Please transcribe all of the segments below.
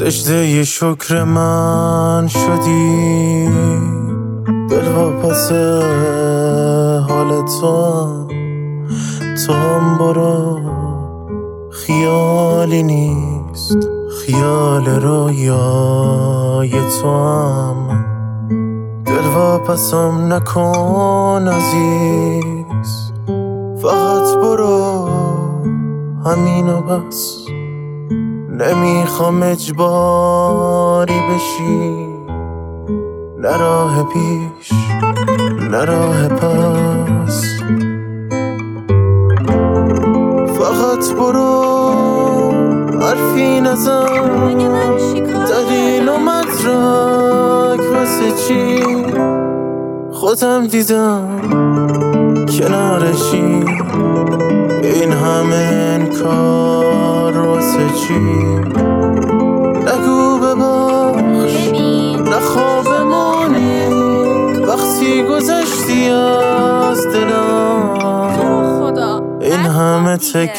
سجده شکر من شدی، دل واپس حال تو هم برو. خیالی نیست خیال رویای تو هم، دل واپسم نکن عزیز، فقط برو همینو بس. نمیخوام اجباری بشی، نه راه پیش نه راه پس، فقط برو حرفی نزن، دلیل و مدرک واسه چی؟ خودم دیدم کنارشی، این همه انکار واسه چی؟ نگو ببخش نه خوابمونی، وقتی گذشتی از دلم، این همه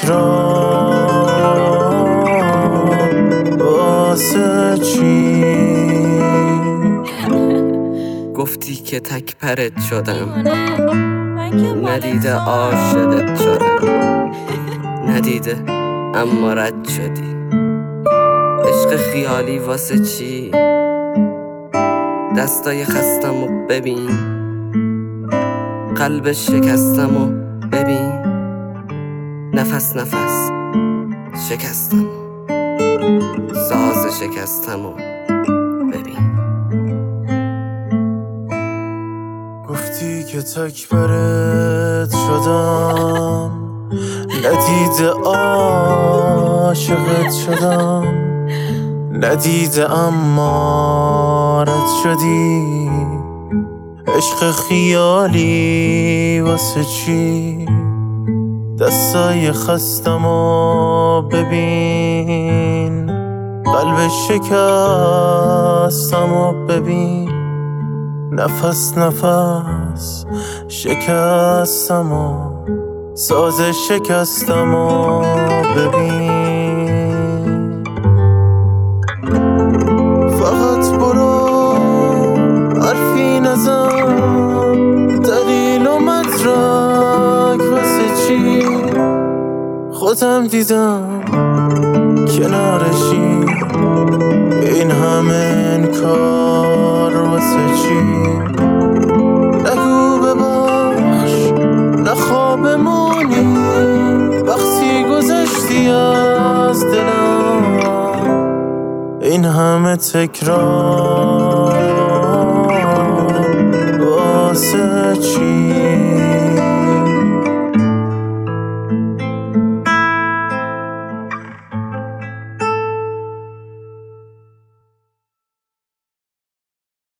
تکرار واسه چی؟ گفتی که تک پرت شدم، ندیده عاشقت شدم، ندیده اما رد شدی. عشق خیالی واسه چی؟ دستای خستمو ببین، قلب شکستمو ببین، نفس نفس شکستم، ساز شکستمو ببین. گفتی که تک برت شدم، ندیده عاشقت شدم، ندیده اما رد شدی. عشق خیالی واسه چی؟ دستای خستمو ببین، قلب شکستمو ببین، نفس نفس شکستمو، ساز شکستمو ببین. فقط برو حرفی نزن، دلیل و مدرک واسه چی؟ خودم دیدم کنارشی، این همه انکار واسه چی؟ نگو ببخش نه خوابمونی، وقتی گذشتی از دلم، این همه تکرار واسه چی؟